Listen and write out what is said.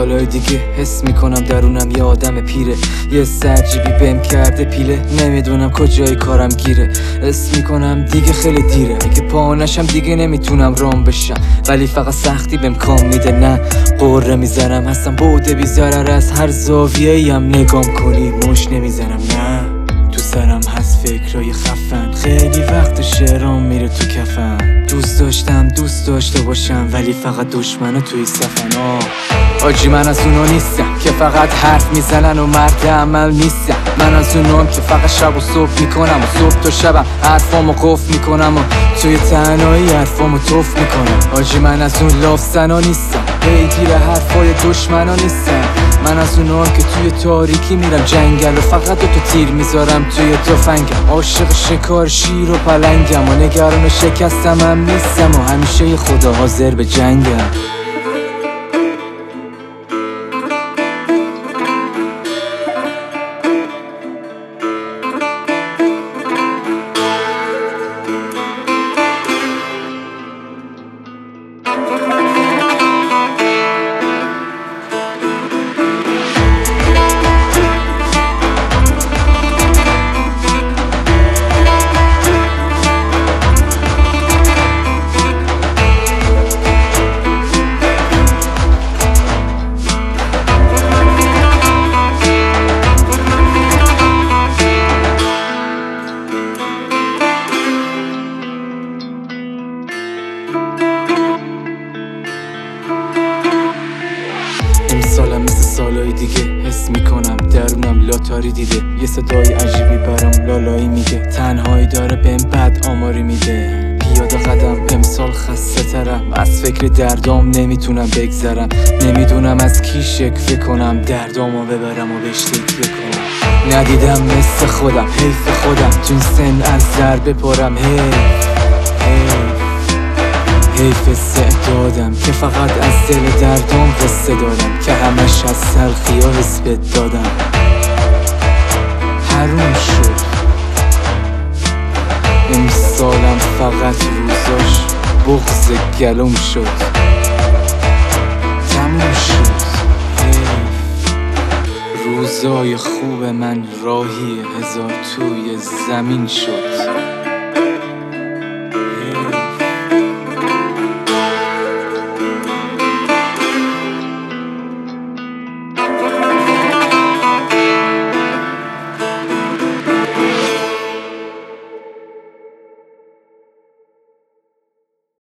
سالای دیگه حس میکنم درونم یه آدم پیره، یه سرجیبی بهم کرده پیله، نمیدونم کجای کارم گیره. حس میکنم دیگه خیلی دیره، اگه پا نشم دیگه نمیتونم رام بشم، ولی فقط سختی بهم کام میده. نه قره میزنم، هستم بوده بیزارر، از هر زاویه‌ای هم نگام کنی موش نمیزنم. نه تو سرم هست فکرای خفن، خیلی وقت شعرام میره تو کفن. دوست داشتم دوست داشته باشم، ولی فقط دشمنو توی صفن. آجی من از اونا نیستم که فقط حرف میزنن و مرد عمل نیستم. من از اونام که فقط شب و صبح میکنم و صبح تا شبم حرفامو قفل میکنم و توی تنهایی حرفامو توف میکنم. آجی من از اون لافزنا نیستم، پیگیر حرفای دشمنا نیستم. من از اونام که توی تاریکی میرم جنگل و فقط تو تیر میذارم توی تفنگم. عاشق شکار شیر و پلنگم و نگران شکستم هم نیستم و همیشه خدا حاضر به جنگم. امسالم مثل سالای دیگه حس میکنم درونم لاتاری دیده، یه صدای عجیبی برام لالایی میگه، تنهایی داره بهم بد آماری میده. پیاده قدم امسال خسته ترم، از فکر دردام نمیتونم بگذرم. نمیدونم از کی شکوه کنم، دردامو ببرم و بهش تکیه کنم. ندیدم مثل خودم، حیف خودم تو این سن از در بپرم. حیف استعدادم که فقط از دل دردام قصه دارم، که همش از تلخی ها حس بد دادم. حروم شد امسالم، فقط روزاش بغض گلوم شد. تموم شد روزای خوب من راهی هزار توی زمین شد.